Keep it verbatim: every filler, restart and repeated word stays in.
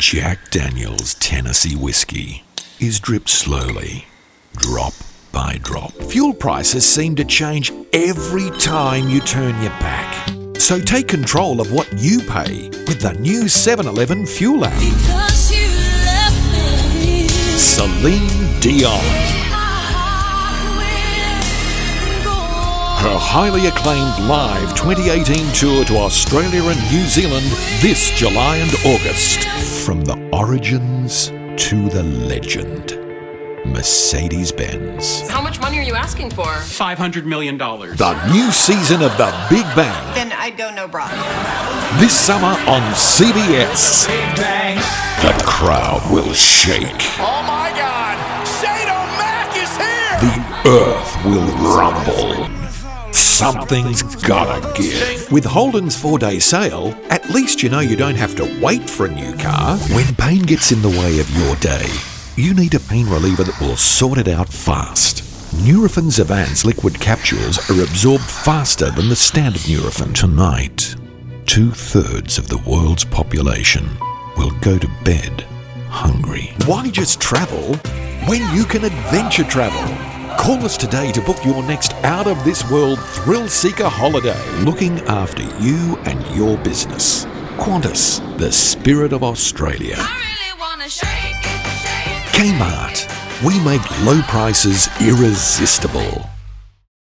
Jack Daniel's Tennessee whiskey is dripped slowly, drop by drop. Fuel prices seem to change every time you turn your back. So take control of what you pay with the new seven eleven Fuel app. Because you left me. Celine Dion. Her highly acclaimed live twenty eighteen tour to Australia and New Zealand this July and August. From the origins to the legend. Mercedes-Benz. How much money are you asking for? five hundred million dollars. The new season of The Big Bang. Then I'd go no bra. This summer on C B S. The crowd will shake. Oh my God! Shane O'Mac is here! The earth will rumble. Something's gotta give. With Holden's four-day sale, at least you know you don't have to wait for a new car. When pain gets in the way of your day, you need a pain reliever that will sort it out fast. Nurofen Zavance liquid capsules are absorbed faster than the standard Nurofen. Tonight, two-thirds of the world's population will go to bed hungry. Why just travel when you can adventure travel? Call us today to book your next out-of-this-world thrill-seeker holiday, looking after you and your business. Qantas, the spirit of Australia. I really wanna shake it, shake it. Kmart, we make low prices irresistible.